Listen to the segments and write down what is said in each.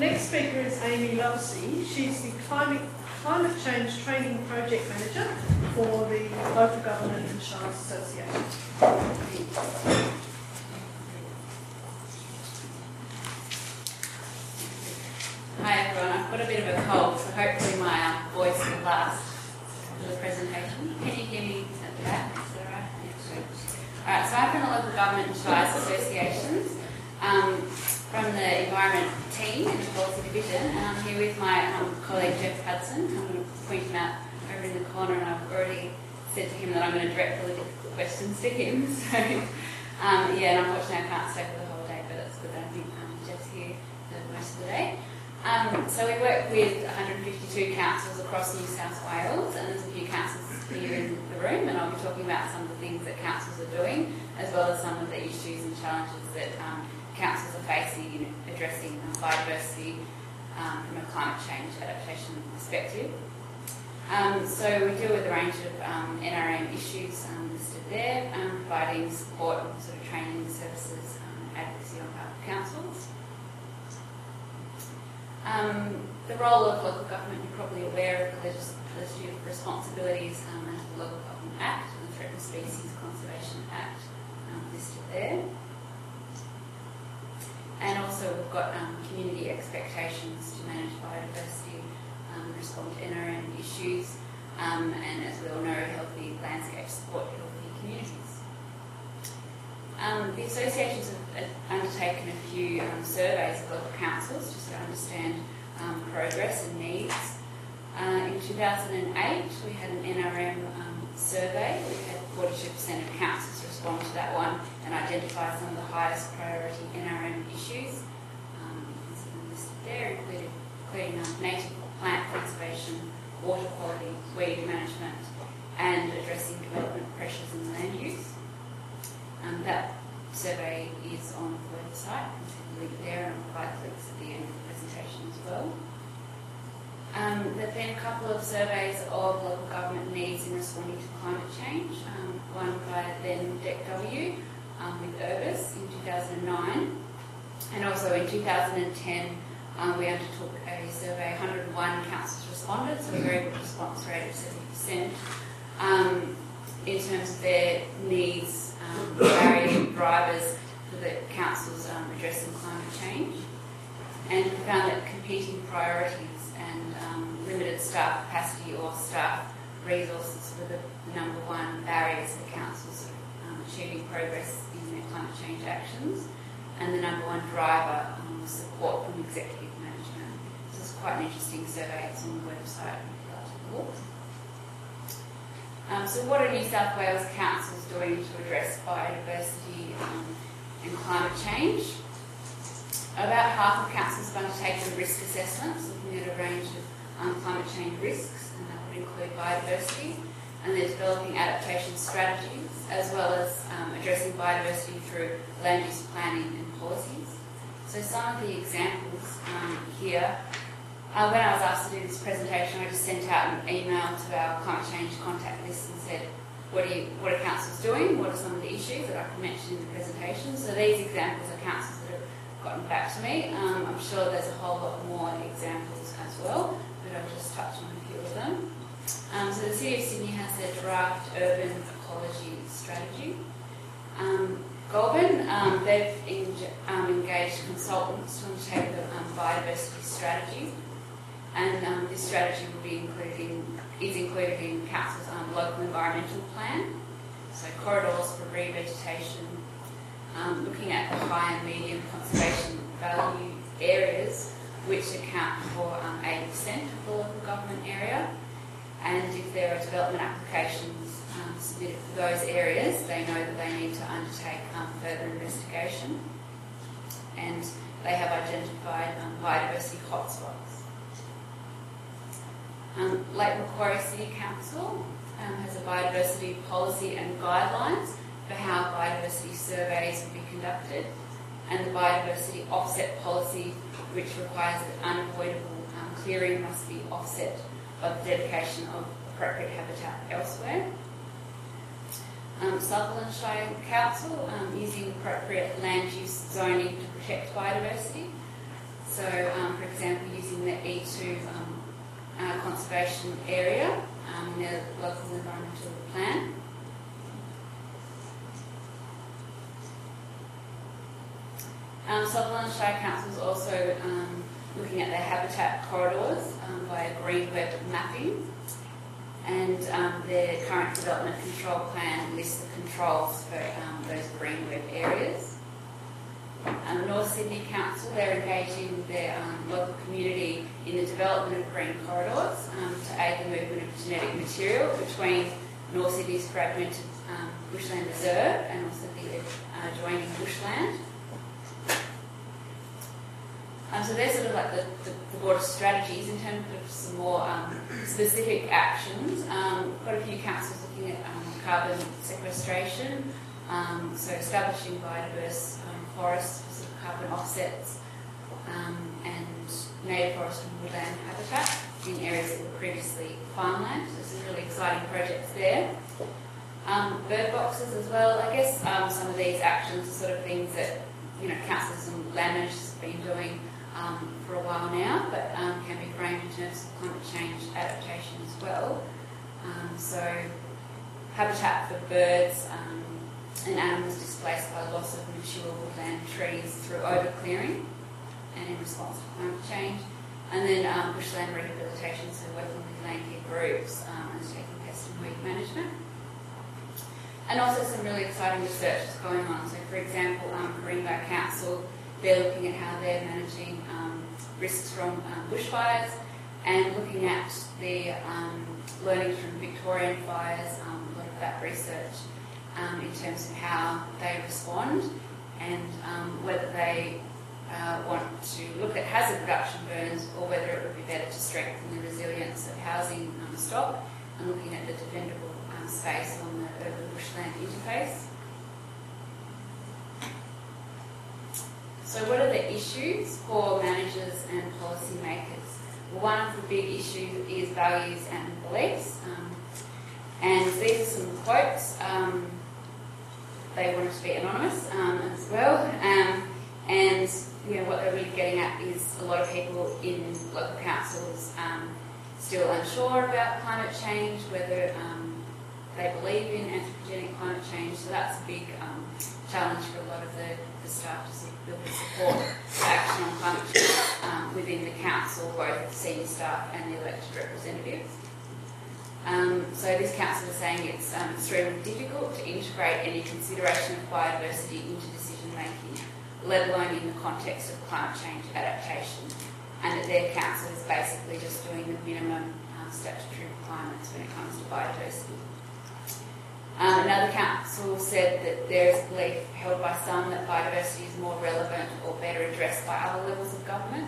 next speaker is Amy Lovesey. She's the Climate Change Training Project Manager for the Local Government and Shires Association. Hi everyone, I've got a bit of a cold, so hopefully my voice will last for the presentation. Can you hear me at the back? Is that right? Alright, so I'm from the Local Government and Shires Associations, from the Environment team in the Policy Division, and I'm here with my colleague Jeff Hudson. I'm going to point him out over in the corner, and I've already said to him that I'm going to direct all the difficult questions to him. So, and unfortunately I can't stay for the whole day, but it's good that I think Jeff's here for most of the day. So we work with 152 councils across New South Wales, and there's a few councils here in the room, and I'll be talking about some of the things that councils are doing, as well as some of the issues and challenges that councils are facing in addressing biodiversity from a climate change adaptation perspective. So we deal with a range of NRM issues listed there, providing support and sort of training services, advocacy on behalf of councils. The role of local government, you're probably aware of the legislative responsibilities under the Local Government Act and the Threatened Species Conservation Act listed there. And also we've got community expectations to manage biodiversity, respond to NRM issues, and as we all know, healthy landscapes support healthy communities. The associations have undertaken a few surveys of local councils just to understand progress and needs. In 2008 we had an NRM survey. We had 42% of councils respond to that one and identify some of the highest priority NRM issues. You can see them listed there, including native plant conservation, water quality, weed management, and addressing development pressures in land use. That survey is on the website. You can see the link there, and I'll provide links at the end of the presentation as well. There have been a couple of surveys of local government needs in responding to climate change. One by then DECW with Urbis in 2009, and also in 2010 we undertook a survey. 101 councils responded, so a very good response rate of 70% in terms of their needs, varying drivers for the councils addressing climate change, and we found that competing priorities and limited staff capacity or staff resources were the number one barriers for councils achieving progress in their climate change actions, and the number one driver was support from executive management. So it's quite an interesting survey. It's on the website if you'd like to look. So what are New South Wales councils doing to address biodiversity and climate change? About half of councils have undertaken risk assessments, looking at a range of climate change risks, and that would include biodiversity, and they're developing adaptation strategies, as well as addressing biodiversity through land use planning and policies. So some of the examples here, when I was asked to do this presentation, I just sent out an email to our climate change contact list and said, what are councils doing? What are some of the issues that I can mention in the presentation? So these examples are councils that have gotten back to me. I'm sure there's a whole lot more examples as well, but I'll just touch on a few of them. So the City of Sydney has their draft urban ecology strategy. Goulburn, they've engaged consultants to undertake the biodiversity strategy, and this strategy will be included in council's local environmental plan. So corridors for revegetation, looking at the high and medium conservation value areas, which account for 80% of the local government area. And if there are development applications submitted for those areas, they know that they need to undertake further investigation. And they have identified biodiversity hotspots. Lake Macquarie City Council has a biodiversity policy and guidelines for how biodiversity surveys will be conducted, and the biodiversity offset policy, which requires that unavoidable clearing must be offset by the dedication of appropriate habitat elsewhere. Sutherland Shire Council using appropriate land use zoning to protect biodiversity. So, for example, using the E2 conservation area in the local environmental plan. Sutherland Shire Council is also looking at their habitat corridors via green web mapping, and their current development control plan lists the controls for those green web areas. North Sydney Council, they're engaging their local community in the development of green corridors to aid the movement of genetic material between North Sydney's fragmented bushland reserve and also the adjoining bushland. So they're sort of like the broader strategies. In terms of some more specific actions. Quite a few councils looking at carbon sequestration, so establishing biodiverse forests for sort of carbon offsets, and native forest and woodland habitat in areas that were previously farmland. So some really exciting projects there. Bird boxes as well. I guess some of these actions are sort of things that councils and land managers have been doing for a while now, but can be framed in terms of climate change adaptation as well. So habitat for birds and animals displaced by loss of mature woodland trees through overclearing and in response to climate change. And then bushland rehabilitation, so working with land care groups and taking pest and weed management. And also some really exciting research that's going on. So for example, Greenbow Council, they're looking at how they're managing risks from bushfires and looking at the learning from Victorian fires, a lot of that research in terms of how they respond and whether they want to look at hazard reduction burns or whether it would be better to strengthen the resilience of housing stock and looking at the defendable space on the urban bushland interface. So what are the issues for managers and policy makers? Well, one of the big issues is values and beliefs. And these are some quotes. They want it to be anonymous as well. And what they're really getting at is a lot of people in local councils still unsure about climate change, whether they believe in anthropogenic climate change. So that's a big challenge for a lot of the staff to sort of build the support for action on climate change within the council, both the senior staff and the elected representatives. So this council is saying it's extremely difficult to integrate any consideration of biodiversity into decision making, let alone in the context of climate change adaptation, and that their council is basically just doing the minimum statutory requirements when it comes to biodiversity. Another council said that there is a belief held by some that biodiversity is more relevant or better addressed by other levels of government.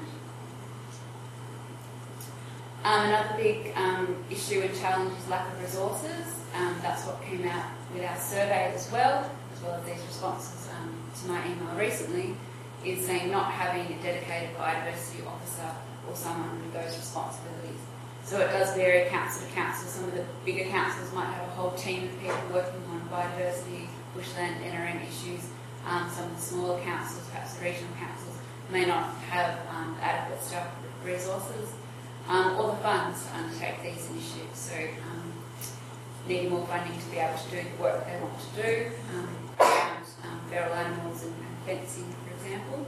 Another big issue and challenge is lack of resources. That's what came out with our survey as well as these responses to my email recently, is saying not having a dedicated biodiversity officer or someone with those responsibilities. So it does vary council to council. Some of the bigger councils might have a whole team of people working on biodiversity, bushland, NRM issues. Some of the smaller councils, perhaps the regional councils, may not have adequate staff resources or the funds to undertake these initiatives. So needing more funding to be able to do the work they want to do around feral animals and fencing, for example.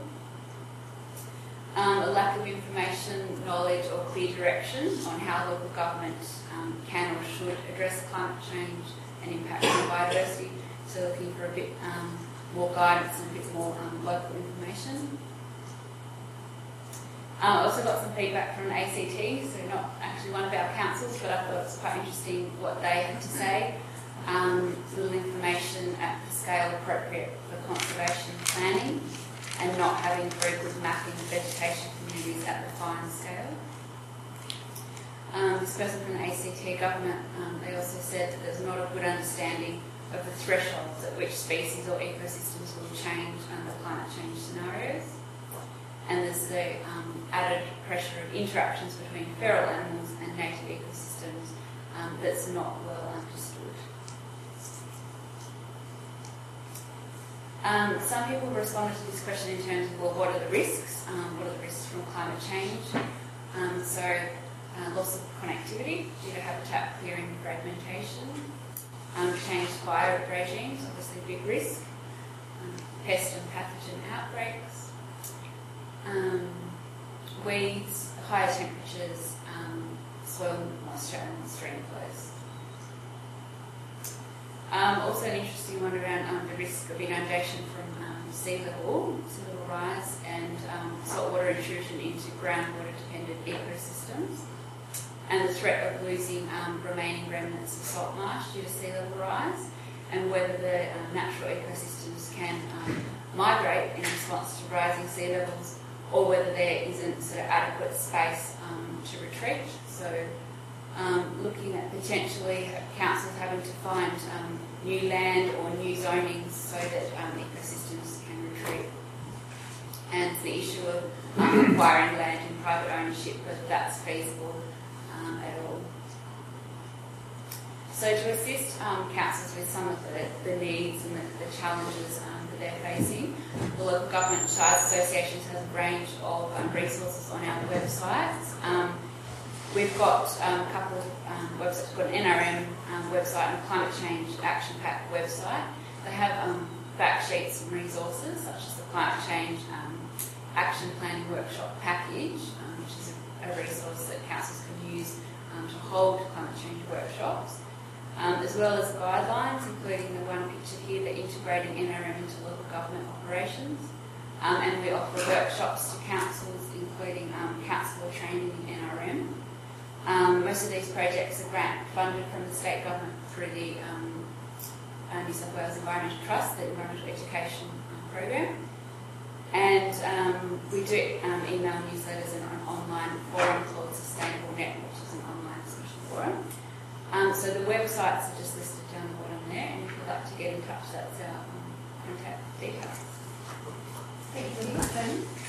A lack of information, knowledge or clear direction on how local government can or should address climate change and impact on biodiversity. So looking for a bit more guidance and a bit more local information. I also got some feedback from ACT, so not actually one of our councils, but I thought it was quite interesting what they had to say. Little information at the scale appropriate for conservation planning and not having very good mapping of vegetation communities at the fine scale. This person from the ACT government, they also said that there's not a good understanding of the thresholds at which species or ecosystems will change under climate change scenarios. And there's the added pressure of interactions between feral animals and native ecosystems that's not well understood. Some people responded to this question in terms of, well, what are the risks? What are the risks from climate change. Loss of connectivity due to habitat clearing and fragmentation, changed fire regimes, obviously a big risk, pest and pathogen outbreaks, weeds, higher temperatures, soil moisture and stream flows. Also an interesting one around the risk of inundation from sea level rise and saltwater intrusion into groundwater dependent ecosystems, and the threat of losing remaining remnants of salt marsh due to sea level rise, and whether the natural ecosystems can migrate in response to rising sea levels, or whether there isn't sort of adequate space to retreat. So looking at potentially councils having to find new land or new zonings so that ecosystems can retreat. And the issue of acquiring land in private ownership, whether that's feasible at all. So to assist councils with some of the needs and the challenges that they're facing, the Local Government and Shires Associations has a range of resources on our websites. We've got a couple of websites. We've got an NRM website and a Climate Change Action Pack website. They have fact sheets and resources such as the Climate Change Action Planning Workshop Package, which is a resource that councils can use to hold climate change workshops, as well as guidelines, including the one pictured here, the integrating NRM into local government operations. And we offer workshops to councils, including councillor training in NRM. Most of these projects are grant funded from the state government through the New South Wales Environmental Trust, the Environmental Education Program. And we do email newsletters and an online forum called Sustainable Net, which is an online social forum. So the websites are just listed down the bottom there, and if you'd like to get in touch, that's our contact details. Thank you very much, Amy.